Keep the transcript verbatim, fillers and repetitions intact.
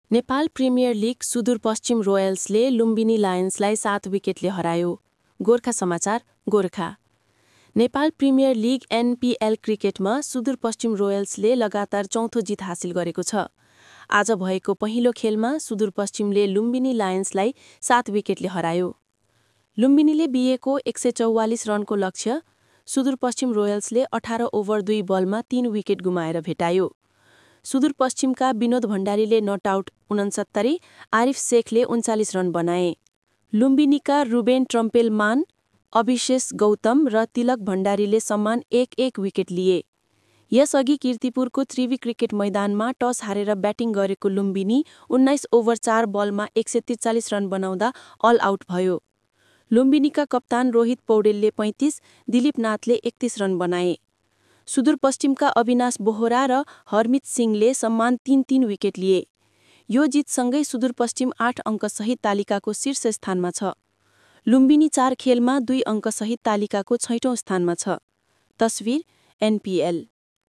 Nepal premier league Sudurpaschim रोयल्सले लुम्बिनी लायन्सलाई सात विकेटले हरायो। Gorkha Samachar Gorkha. Nepal premier league NPL क्रिकेटमा सुदूरपश्चिम रोयल्सले लगातार चौथो जित हासिल गरेको छ। आज भएको पहिलो खेलमा सुदूरपश्चिमले लुम्बिनी लायन्सलाई सात विकेटले हरायो। लुम्बिनीले बिएको एक सय चौवालिस रनको लक्ष्य सुदूरपश्चिम रोयल्सले अठार ओभर दुई बलमा तीन विकेट गुमाएर भेटायो। सुदूरपश्चिमका विनोद भण्डारीले नट आउट उनसत्तरी, आरिफ शेखले उन्चालिस रन बनाए। लुम्बिनीका रुबेन ट्रम्पेलमान, अभिषेक गौतम र तिलक भण्डारीले समान एक एक विकेट लिए। यसअघि कीर्तिपुरको त्रिवी क्रिकेट मैदानमा टस हारेर ब्याटिङ गरेको लुम्बिनी उन्नाइस ओभर चार बलमा एक सय त्रिचालिस रन बनाउँदा अल आउट भयो। लुम्बिनीका कप्तान रोहित पौडेलले पैँतिस, दिलीप नाथले एकतिस रन बनाए। सुदूरपश्चिमका अविनाश बोहरा र हरमित सिंहले समान तीन तीन विकेट लिए। यो जितसँगै सुदूरपश्चिम आठ अङ्कसहित तालिकाको शीर्ष स्थानमा छ। लुम्बिनी चार खेलमा दुई अङ्कसहित तालिकाको छैटौँ स्थानमा छ। तस्विर एनपीएल।